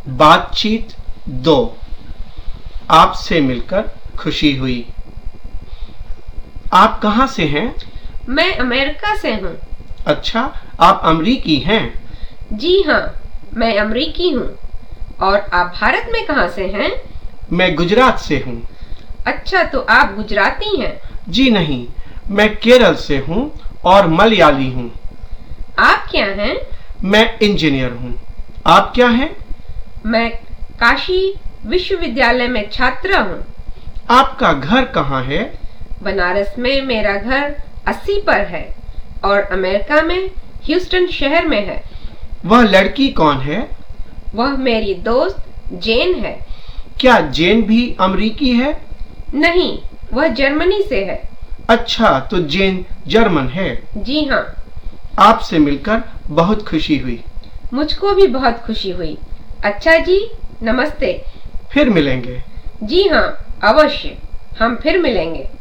बातचीत 2। आपसे मिलकर खुशी हुई। आप कहाँ से हैं? मैं अमेरिका से हूँ। अच्छा, आप अमरीकी हैं? जी हाँ, मैं अमरीकी हूँ। और आप भारत में कहाँ से हैं? मैं गुजरात से हूँ। अच्छा, तो आप गुजराती हैं? जी नहीं, मैं केरल से हूँ और मलयाली हूँ। आप क्या हैं? मैं इंजीनियर हूँ। आप क्या हैं? मैं काशी विश्वविद्यालय में छात्रा हूँ। आपका घर कहाँ है? बनारस में मेरा घर 80 पर है और अमेरिका में ह्यूस्टन शहर में है। वह लड़की कौन है? वह मेरी दोस्त जेन है। क्या जेन भी अमरीकी है? नहीं, वह जर्मनी से है। अच्छा, तो जेन जर्मन है। जी हाँ। आपसे मिलकर बहुत खुशी हुई। मुझको भी बहुत खुशी हुई। अच्छा जी, नमस्ते। फिर मिलेंगे। जी हाँ, अवश्य, हम फिर मिलेंगे।